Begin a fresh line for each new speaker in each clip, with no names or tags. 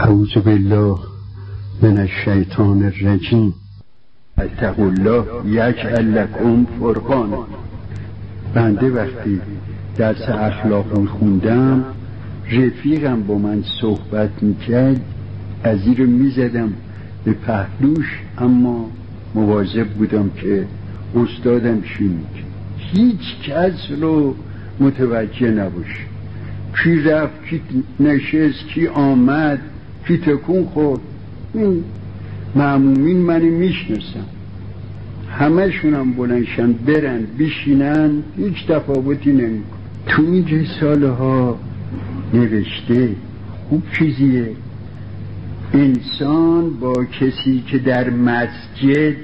اعوذ بالله من الشیطان الرجیم. اتقوا الله یجعل لکم فرقانا. بنده وقتی درس اخلاق میخوندم رفیقم با من صحبت میکرد، از این رو میزدم به پهلوش، اما مواظب بودم که استادم چی میگه، هیچ کس رو متوجه نباشه، کی رفت کی نشست کی آمد کی تکون خورد. این معمومین منی میشناسم، همه شونم بلنشن برن بشینن، هیچ تفاوتی نمیکن. تو این رساله ها نوشته خوب چیزیه، انسان با کسی که در مسجد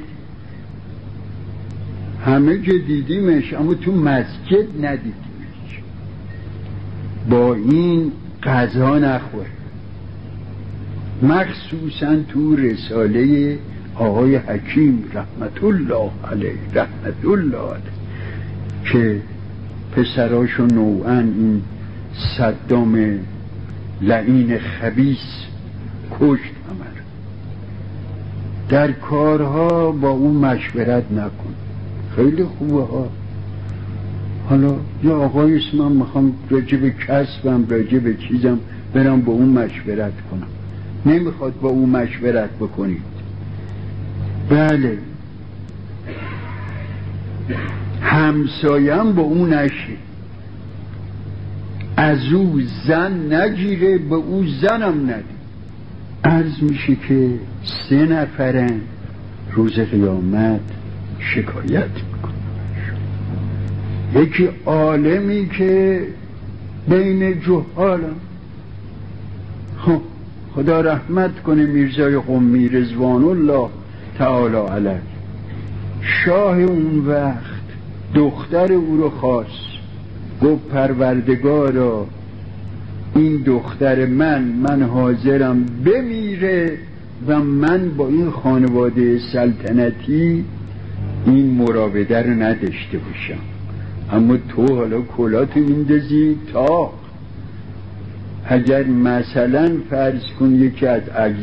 همه جا دیدیمش اما تو مسجد ندیدیمش، با این غذا نخور. مخصوصا تو رساله آقای حکیم رحمت الله علیه که پسراشو نوعا این صدام لعین خبیث کشت همه. در کارها با اون مشورت نکن، خیلی خوبه ها. حالا یا آقای اسمم میخوام راجع به کسبم راجع به چیزم برم با اون مشورت کنم، نمیخواد با اون مشورت بکنید. بله همسایم با اون نشه، از او زن نگیره به او زنم نده. عرض میشه که 3 نفرن روز قیامت شکایت میکنه. یکی عالمی که بین جهالم، خب خدا رحمت کنه میرزای قمی رضوان الله تعالی علیه، شاه اون وقت دختر او رو خواست، گفت پروردگارا این دختر من حاضرم بمیره و من با این خانواده سلطنتی این مراوده رو نداشته باشم، اما تو حالا کلاتو میندازی تا اگر مثلا فرض کن یکی از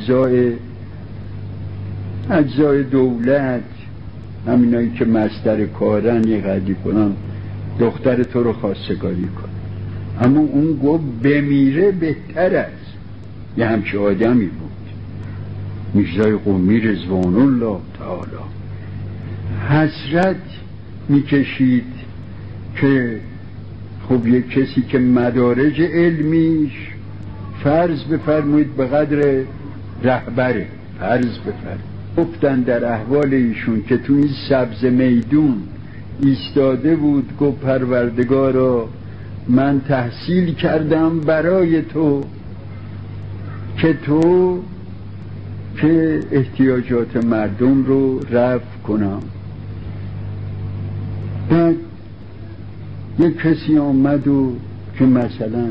اجزای دولت، همینایی که مصدر کارن یه قدی کنن، دختر تو رو خواستگاری کن، اما اون گفت بمیره بهتر است. یه همچه آدمی بود میرزای قمی رضوان الله تعالی. حسرت میکشید که خب یک کسی که مدارج علمیش فرض بفرمایید به قدر رهبره، فرض بفرمایید، گفتن در احوال ایشون که تو این سبز میدون ایستاده بود، گفت پروردگارا من تحصیل کردم برای تو که احتیاجات مردم رو رفع کنم. بعد یک کسی آمد و که مثلا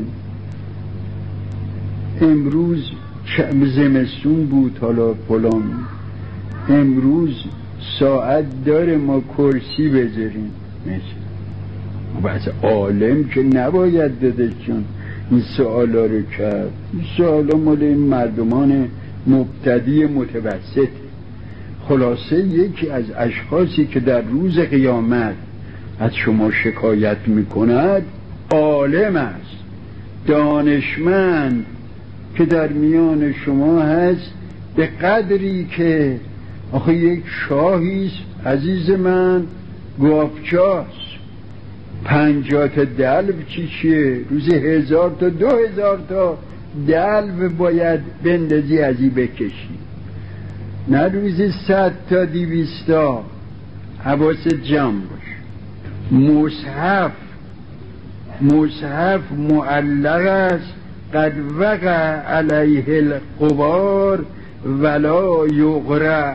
امروز زمستون بود، حالا فلان امروز ساعت داره ما کرسی بذاریم، مثلا عالم که نباید داده چون این سوالا رو کرد. این سوالا مال این مردمان مبتدی متوسط. خلاصه یکی از اشخاصی که در روز قیامت از شما شکایت میکند عالم است، دانشمند که در میان شما هست، به قدری که آخه یک شاهیست عزیز من، گاوچاست، 50 تا دلو چیه؟ روزی 1000 تا 2000 تا دلو باید بندازی ازی بکشی، نه روزی 100 تا 200 تا. حواست جمع باش. مصحف معلق است، قد وقع علیه الغبار ولا یقرأ.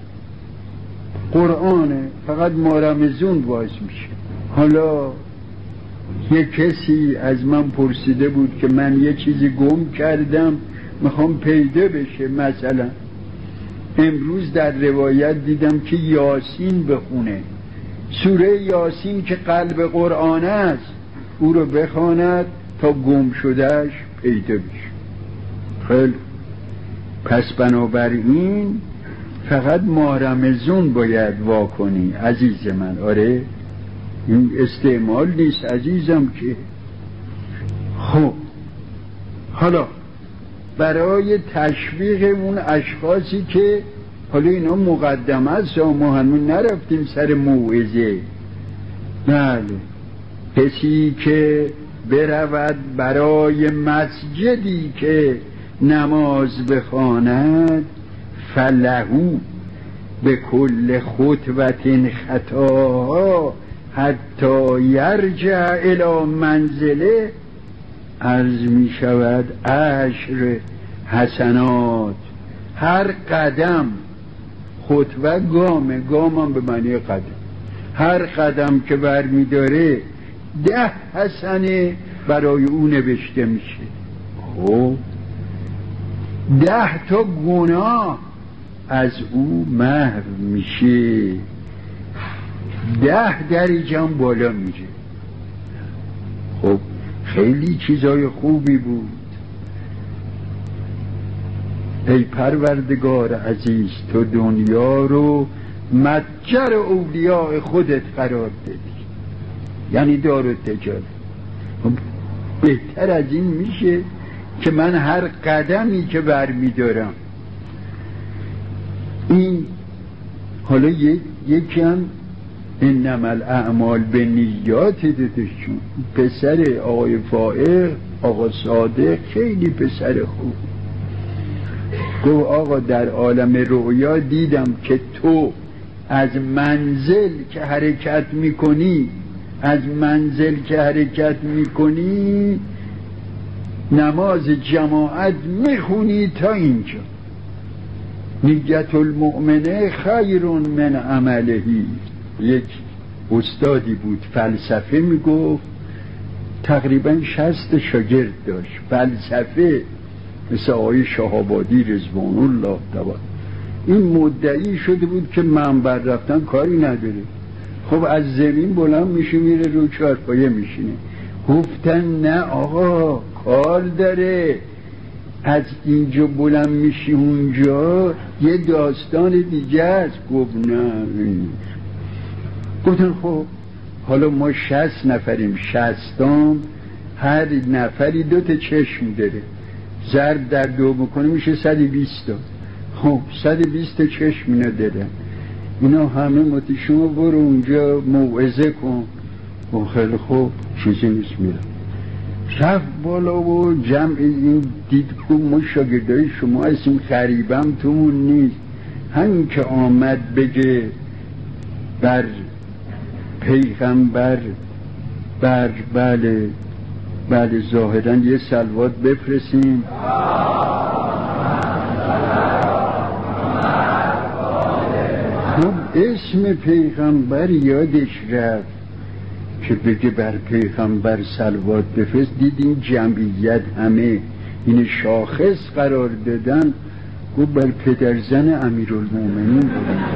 قرآنه، فقط مارمزون باز میشه. حالا یک کسی از من پرسیده بود که من یه چیزی گم کردم میخوام پیدا بشه، مثلا امروز در روایت دیدم که یاسین بخونه، سوره یاسین که قلب قرآن است، او رو بخواند تا گم شدهش پیدا بشه. خیلی پس بنابراین فقط ماه رمضان باید واکنی عزیز من. آره این استعمال نیست عزیزم که. خب حالا برای تشویق اون اشخاصی که حالا اینا مقدمه است، ما هنوز نرفتیم سر موعظه. بله، کسی که برود برای مسجدی که نماز بخواند فلهو به کل خطوة خطاها حتی یرجع الی منزله، عرض می شود 10 حسنات. هر قدم، خطوه گام هم به معنی قدم، هر قدم که بر می داره 10 حسنه برای او نوشته میشه. خب 10 تا گناه از او محو میشه، 10 درجه هم بالا میره. خب خیلی چیزای خوبی بود. ای پروردگار عزیز، تو دنیا رو متجر اولیاء خودت قرار دادی، یعنی دارالتجارت. بهتر از این میشه که من هر قدمی که برمیدارم این حالا یکی هم انما الاعمال بالنیات دادشون. پسر آقای فائق، آقا صادق، خیلی پسر خوب، گفت آقا در عالم رؤیا دیدم که تو از منزل که حرکت میکنی نماز جماعت میخونی تا اینجا. نیت المؤمنه خیر من عمله. یک استادی بود فلسفه میگفت، تقریبا 60 شاگرد داشت فلسفه، مثل آقای شهابادی رضوان الله تعالی. این مدعی شده بود که منبر رفتن کاری نداره. خب از زمین بلند میشه میره رو چهارپایه میشینه. گفتن نه آقا کار داره، از اینجا بلند میشی اونجا یه داستان دیگه است. گفت نه. گفتن خب حالا ما 60 نفریم، 60ام هر نفری 2 تا چشم داره، ضرب در 2 بکنه میشه 120 تا. خب 120 تا چشم اینا دارن، اینا همه متی شما برو اونجا موعظه کن. و خیلی خوب چیزی نیست، میرم. رفت بالا و جمع این دید که ما شاگردای شما هستیم، خریبم تومون نیست. همین که آمد بگه بر پیغمبر بله ظاهرا یه صلوات بفرستیم. خب اسم پیغمبر یادش رفت که بگه بر پیغمبر صلوات بفرست. دیدیم جمعیت همه این شاخص قرار دادن، گفت بر پدرزن امیرالمومنین.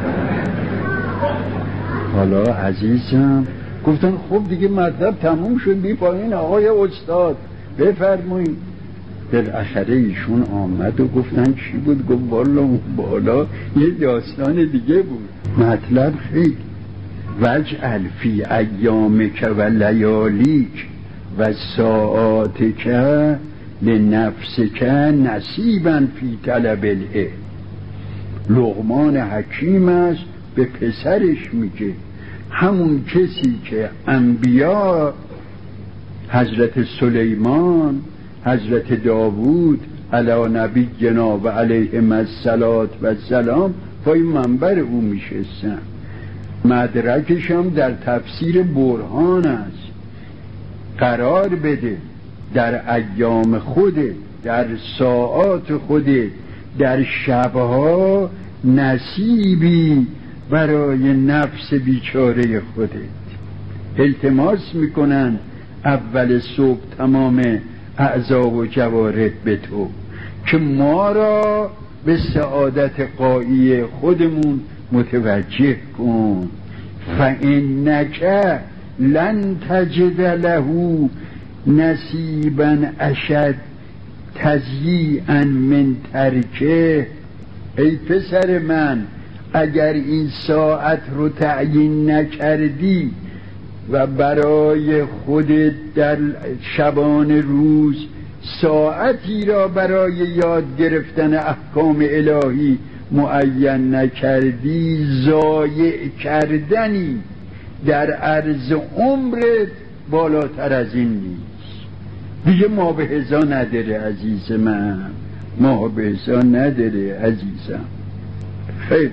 حالا عزیزم گفتن خب دیگه مطلب تموم شد، بی پایین آقای استاد بفرمایید. بالاخره ایشون آمد و گفتن چی بود؟ گفت والا اون بالا یه داستان دیگه بود. مطلب خیلی وجعل فی ایامک و لیالیک و ساعاتک لنفسک نصیبا فی طلب العلم. لقمان حکیم است به پسرش میگه، همون کسی که انبیا حضرت سلیمان، حضرت داوود علی نبینا و علیهم الصلاة و السلام پای منبر او میشستن. مدرکش هم در تفسیر برهان است. قرار بده در ایام خوده، در ساعات خوده، در شبها نصیبی برای نفس بیچاره خودت. التماس میکنن اول صبح تمام اعضا و جوارح به تو که ما را به سعادت قایی خودمون متوجه کن. فإنک لن تجد له نصیبا اشد تضییعا من ترکه. ای پسر من اگر این ساعت رو تعیین نکردی و برای خودت در شبان روز ساعتی را برای یاد گرفتن احکام الهی معین نکردی، ضایع کردنی در عرض عمرت بالاتر از این نیست. دیگه ما به هزا نداره عزیز من، ما به هزا نداره عزیزم. خیر،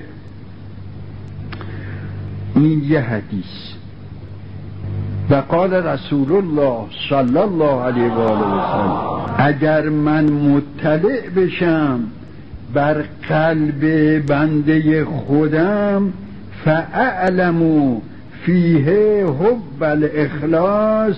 این یه حدیث. و قال رسول الله صلی الله علیه و آله و سلم اگر من مطلع بشم بر قلب بنده خودم فاعلم فیه حب الاخلاص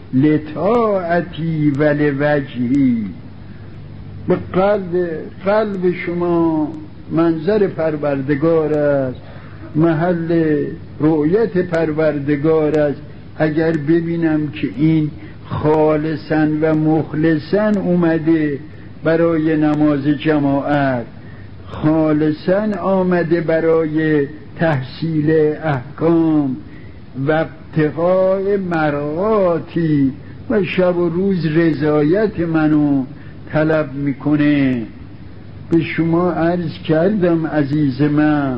لطاعتی و لوجهی. به قلب شما منظر پروردگار است، محل رؤیت پروردگار است. اگر ببینم که این خالصاً و مخلصاً اومده برای نماز جماعت، خالصاً آمده برای تحصیل احکام و ابتغاء مرضاتی و شب و روز رضایت منو طلب میکنه. به شما عرض کردم عزیز من،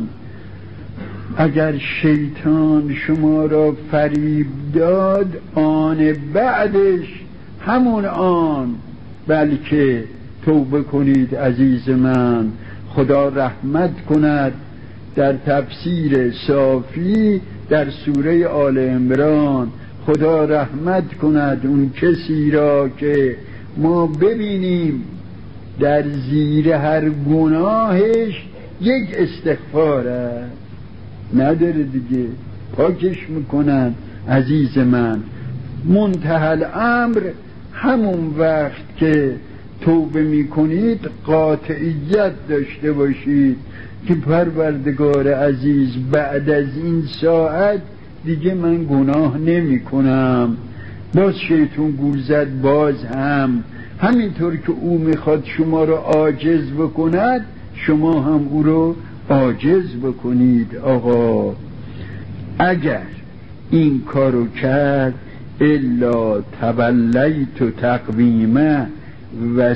اگر شیطان شما را فریب داد، آن بعدش همون آن بلکه توبه کنید عزیز من. خدا رحمت کند. در تفسیر صافی در سوره آل عمران خدا رحمت کند اون کسی را که ما ببینیم در زیر هر گناهش یک استغفار است، نداره دیگه، پاکش میکنن عزیز من. منتهی الامر همون وقت که توبه میکنید قاطعیت داشته باشید که پروردگار عزیز بعد از این ساعت دیگه من گناه نمی کنم. باز شیطان گول زد، باز همینطور که او میخواد شما رو عاجز بکند شما هم او رو عاجز بکنید. آقا اگر این کارو کرد الا تولیت تقویمه و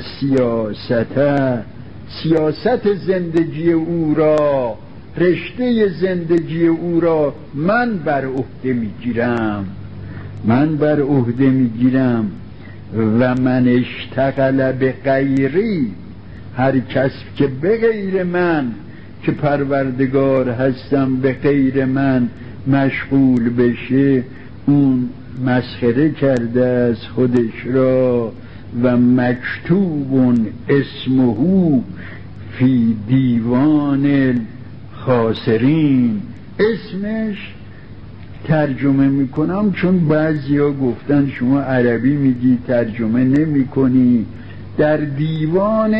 سیاست زندگی او را، رشته زندگی او را من بر عهده میگیرم و من اشتغل به غیری، هر کس که به غیر من که پروردگار هستم به غیر من مشغول بشه، اون مسخره کرده از خودش را. و مکتوب اسمه فی دیوان الخاسرین. اسمش ترجمه میکنم چون بعضیا گفتن شما عربی میگی ترجمه نمی کنی. در دیوان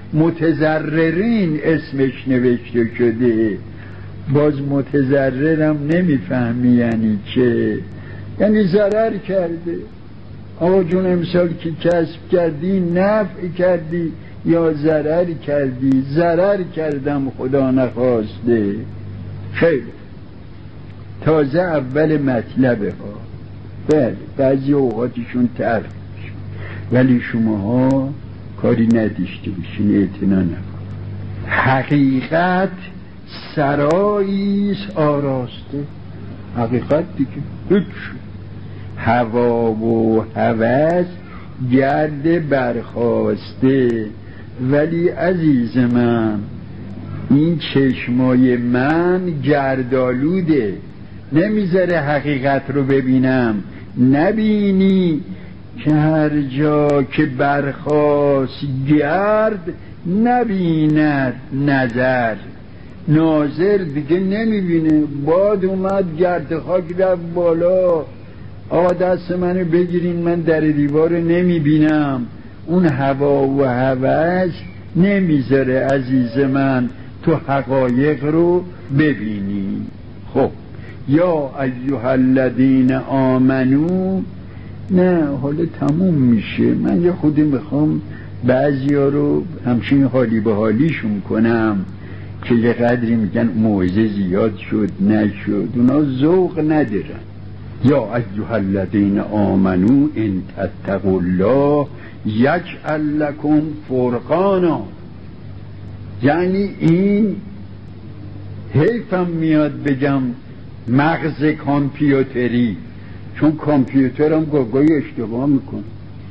متضررین اسمش نوشته شده. باز متضررم نمیفهمی یعنی چه؟ یعنی ضرر کرده. آقا جون امسال که کسب کردی نفع کردی یا ضرر کردی؟ ضرر کردم خدا نخواسته. خیلی تازه اول مطلبه ها، بله بعضی اوقاتشون تلخ میشه ولی شماها کاری نداشته باشین، اعتنا نکن. حقیقت سراییست آراسته. حقیقت دیگه هیچ. هوا و هوس گرد برخاسته. ولی عزیز من این چشمای من گردآلوده، نمیذاره حقیقت رو ببینم. نبینی که هر جا که برخاست گرد نبیند نظر. ناظر دیگه نمیبینه. باد اومد گرد خاک رفت بالا، آقا دست منو بگیرین من در دیوار نمیبینم. اون هوا و هوس نمیذاره عزیز من تو حقایق رو ببینی. خب یا ایها الذین آمنو، نه حالا تموم میشه، من یه خودی میخوام بعضی ها رو همچین حالی به حالیشون کنم که یه قدری میگن موعظه زیاد شد نشد، اونا ذوق ندارن. یا ایها الذین آمنو ان تتقوا الله یجعل لکم فرقانا. یعنی این حیفم میاد بگم مغز کامپیوتری، چون کامپیوترم گاهی اشتباه میکنه.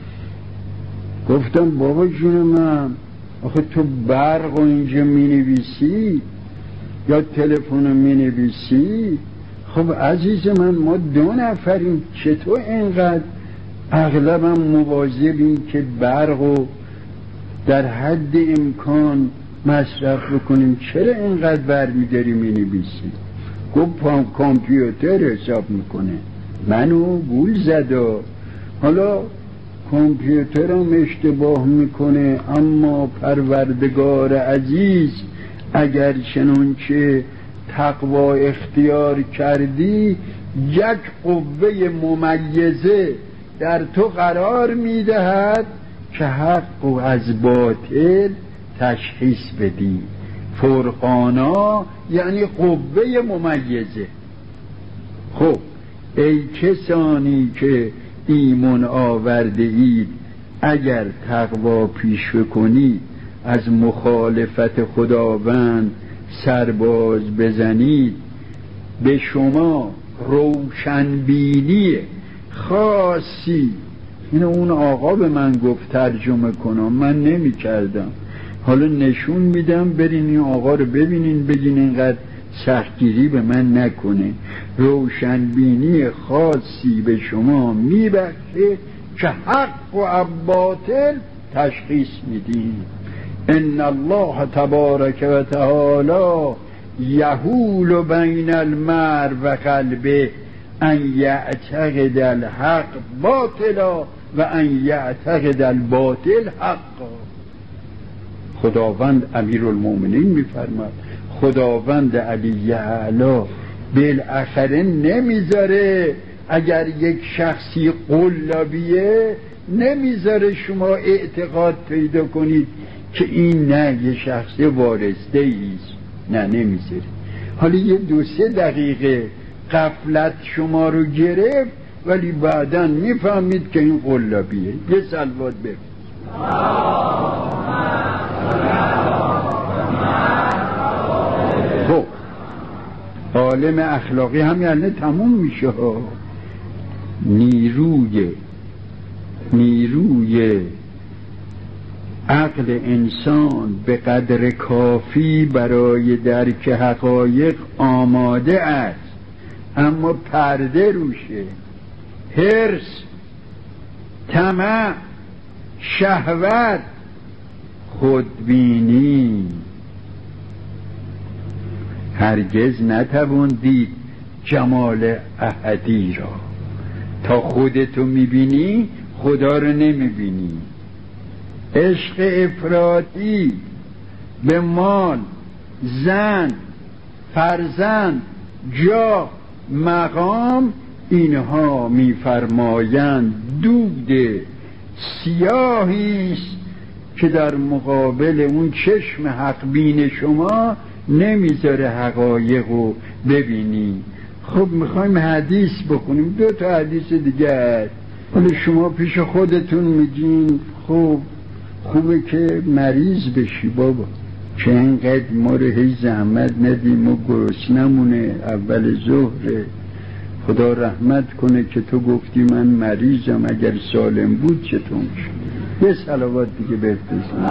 گفتم بابا جون من، آخه تو برق و اینجا مینویسی یا تلفن مینویسی؟ خب عزیز من ما 2 نفریم، چطور اینقدر اغلبم مواظبیم که برق و در حد امکان مصرف بکنیم، چرا اینقدر برمیداری مینویسی؟ گفت کامپیوتر حساب میکنه. منو گول زدا. حالا کامپیوترم اشتباه میکنه، اما پروردگار عزیز اگر چنانچه تقوا اختیار کردی یک قوه ممیزه در تو قرار میدهد که حق و از باطل تشخیص بدی. فرقانا یعنی قوه ممیزه. خب ای کسانی که ایمان آورده اید، اگر تقوا پیش کنید از مخالفت خداوند سرباز بزنید، به شما روشنبینی خاصی، این اون آقا به من گفت ترجمه کنم، من نمی کردم، حالا نشون میدم برین این آقا رو ببینین، بگین اینقدر سختگیری به من نکنه. روشنبینی خاصی به شما میبخشه که حق و باطل تشخیص میدین. ان الله تبارک و تعالی یحول بین المرء و قلبه ان یعتقد الحق باطلا و ان یعتقد الباطل حقا. خداوند امیرالمومنین میفرماد، خداوند علی اعلی بالاخره نمیذاره اگر یک شخصی قلابیه، نمیذاره شما اعتقاد پیدا کنید که این نه یه شخص وارسته ایست، نه نمیذاره. حالا یه 2-3 دقیقه غفلت شما رو گرفت، ولی بعداً میفهمید که این قلابیه. یه صلوات بفرست. خب عالم اخلاقی هم یعنی تموم میشه. نیروی عقل انسان به قدر کافی برای درک حقایق آماده است، اما پرده روشه. حرص، طمع، شهوت، خودبینی. هرگز نتوان دید جمال احدی را. تا خودتو میبینی خدا رو نمیبینی. عشق افراطی به مال، زن، فرزند، جاه، مقام، اینها میفرمایند دود سیاهیست که در مقابل اون چشم حق بین شما نمیذاره حقایق رو ببینی. خب میخوایم حدیث بکنیم، 2 تا حدیث دیگه هست، ولی شما پیش خودتون میگین خب خوبه که مریض بشی بابا، که اینقدر ما رو هی زحمت ندیم و گرسنمونه، اول ظهره، خدا رحمت کنه که تو گفتی من مریضم، اگر سالم بود چطور میشه؟ یه صلوات دیگه بفرستیم.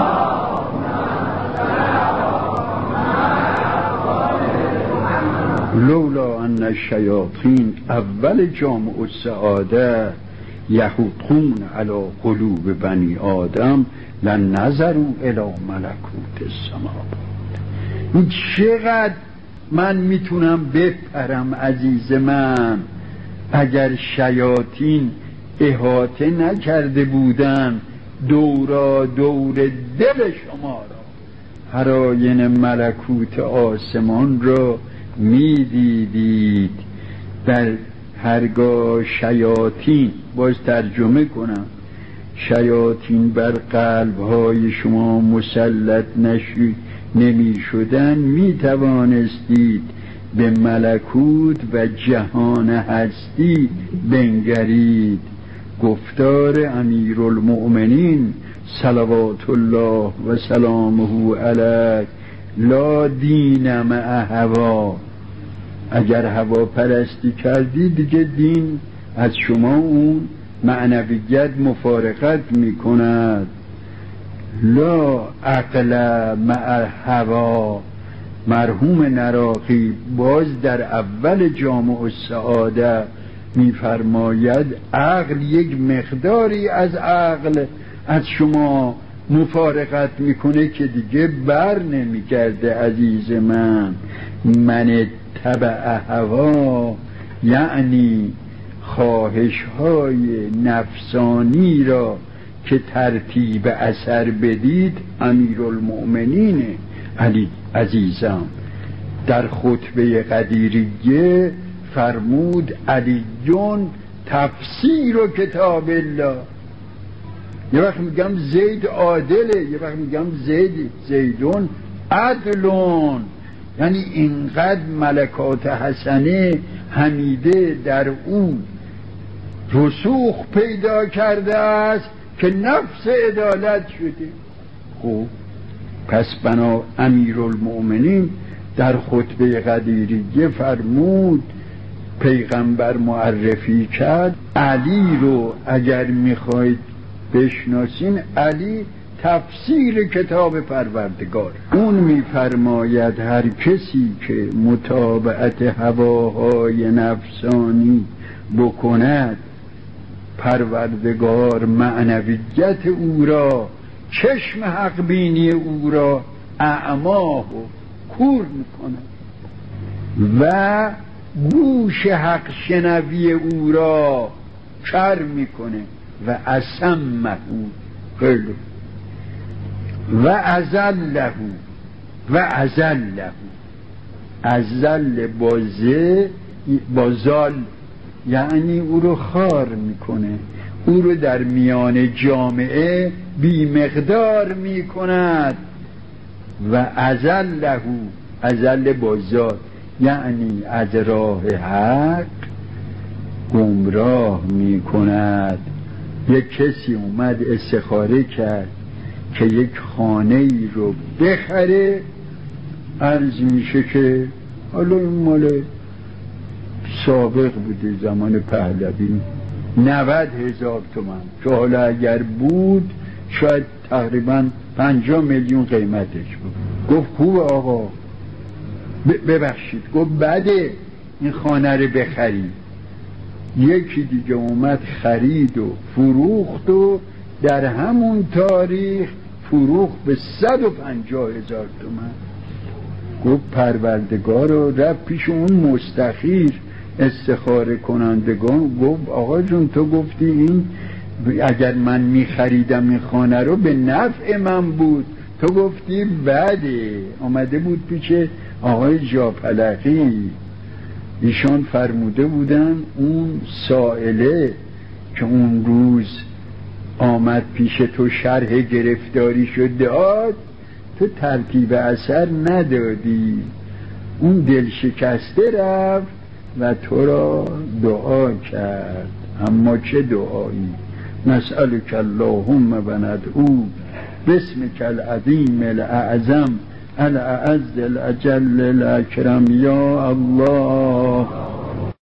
لولا ان الشیاطین اول جامع السعاده یحطون علی قلوب بنی آدم لنظروا الی ملکوت السماوات. این چقدر من میتونم بپرم عزیز من اگر شیاطین احاطه نکرده بودن دورا دور دل شما را، هراین ملکوت آسمان را میدیدید. در هرگاه شیاطین، باز ترجمه کنم، شیاطین بر قلب‌های شما مسلط نمی شدن، می توانستید به ملکوت و جهان هستی بنگرید. گفتار امیرالمؤمنین صلوات الله و سلامه علیه: لا دین مع هوا. اگر هوا پرستی کردی دیگه دین از شما اون معنویت مفارقت می کند. لا عقل مع هوا. مرحوم نراقی باز در اول جامع السعاده می‌فرماید عقل یک مقداری از عقل از شما مفارقت میکنه که دیگه بر نمیگرده. عزیز من تبع هوا یعنی خواهش‌های نفسانی را که ترتیب اثر بدید. امیرالمؤمنین علی عزیزم در خطبه قدیریه فرمود: علیون تفسیر و کتاب الله. یه وقت میگم زید عادله، یه وقت میگم زیدون عدلون. یعنی اینقدر ملکات حسنه حمیده در اون رسوخ پیدا کرده است که نفس عدالت شده. خب پس بنا امیرالمؤمنین در خطبه قدیریه فرمود، پیغمبر معرفی کرد علی رو اگر میخواید بشناسین، علی تفسیر کتاب پروردگار. اون میفرماید هر کسی که متابعت هواهای نفسانی بکند، پروردگار معنویت او را، چشم حق بینی او را اعماه و کور میکند و گوش حق شنوی او را کر میکنه و اسمه خیلی و ازله ازل با زال یعنی او رو خار میکنه، او رو در میان جامعه بی مقدار میکند. و ازل با زال یعنی از راه حق گمراه میکند. یک کسی اومد استخاره کرد که یک خانه ای رو بخره، عرض میشه که حالا این مال سابق بوده زمان پهلوی، 90,000 تومان، که حالا اگر بود شاید تقریبا 50 میلیون قیمتش بود. گفت خوبه آقا، ببخشید. گفت بده این خانه رو بخرید. یکی دیگه اومد خرید و فروخت و در همون تاریخ فروخت به 150,000 تومان. گفت پروردگار رو رفت پیش اون مستخیر استخاره کنندگان، گفت آقا جون تو گفتی این اگر من میخریدم این خانه رو به نفع من بود، تو گفتی بده. آمده بود پیش آقای جاپلقی، ایشان فرموده بودن اون سائله که اون روز آمد پیش تو شرح گرفتاری شد داد، تو ترتیب اثر ندادی، اون دل شکسته رفت و تو را دعا کرد. اما چه دعایی؟ نسألک اللهم و ندعو باسمک العظیم الاعظم الاعز الاجل الاکرم یا الله.